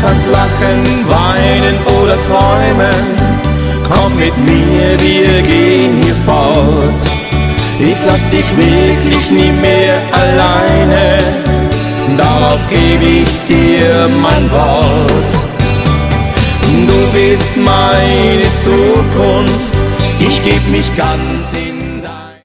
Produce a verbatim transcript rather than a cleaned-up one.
kannst lachen, weinen oder träumen. Komm mit mir, wir gehen hier fort. Ich lass dich wirklich nie mehr alleine, darauf gebe ich dir mein Wort. Du bist meine Zukunft, ich geb mich ganz in